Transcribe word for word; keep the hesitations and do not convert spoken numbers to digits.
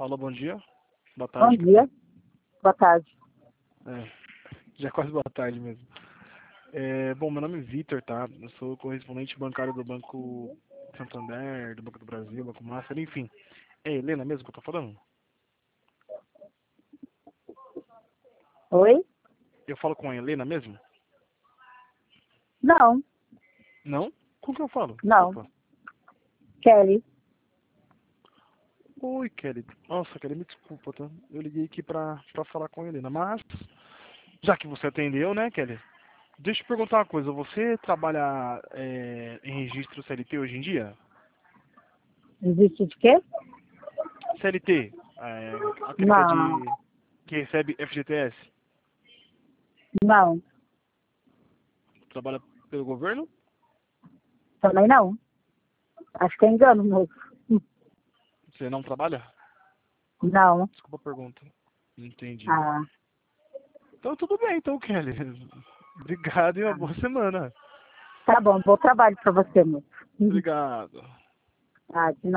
Alô, bom dia. Boa Bom tarde. dia. Boa tarde. É, já é quase boa tarde mesmo. É, bom, meu nome é Vitor, tá? Eu sou correspondente bancário do Banco Santander, do Banco do Brasil, Banco Master, enfim. É Helena mesmo que eu tô falando? Oi? Eu falo com a Helena mesmo? Não, Não? Com que eu falo? não. Desculpa. Kelly. Oi, Kelly. Nossa, Kelly, me desculpa, tá? Eu liguei aqui pra, pra falar com a Helena, mas já que você atendeu, né, Kelly? Deixa eu te perguntar uma coisa. Você trabalha é, em registro C L T hoje em dia? Existe de quê? C L T, é, aquele que é Não, de que recebe F G T S, não. trabalha pelo governo? Também não. Acho que é engano, moço. Você não trabalha? Não. Desculpa a pergunta. Entendi. Ah, Então tudo bem, então, Kelly. Obrigado e uma boa semana. tá bom. Bom trabalho pra você, moço. Obrigado. Ah, de nada.